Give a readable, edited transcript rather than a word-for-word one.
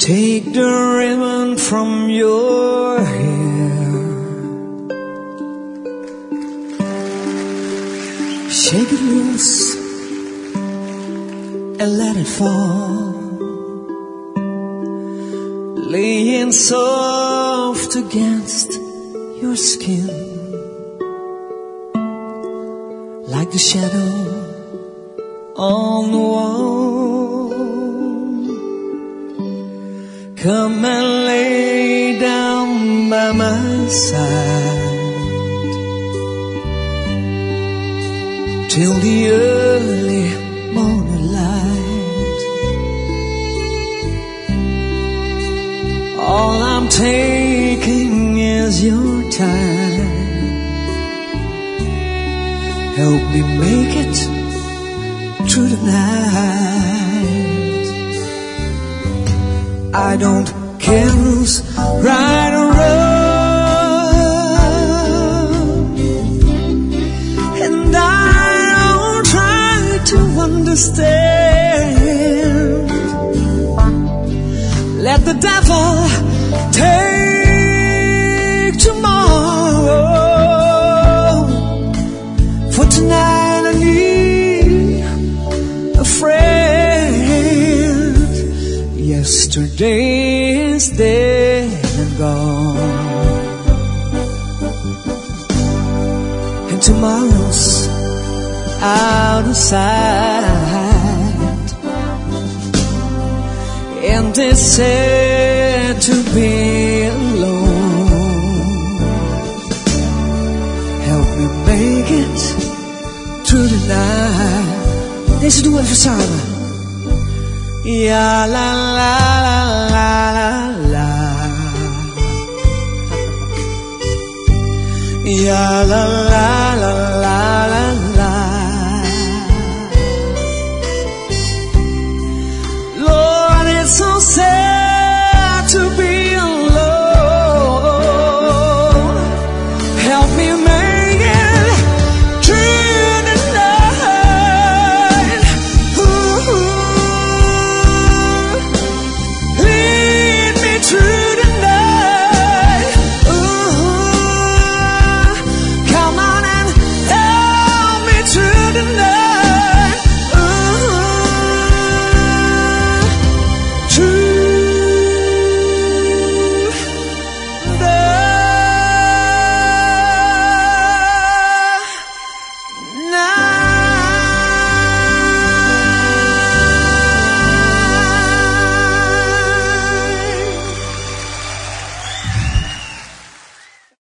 Take the ribbon from your hair, shake it loose and let it fall, laying soft against your skin, like the shadow on the wall. Come and lay down by my side till the early morning light. All I'm taking is your time. Help me make it through the night. I don't care who's right or wrong, and I don't try to understand. Let the devil take tomorrow, for tonight I need a friend. Yesterday is dead and gone, and tomorrow's out of sight, and it's sad to be alone. Help me make it through the night. Deze doen we even samen. Ja la la la la la, ja la la la.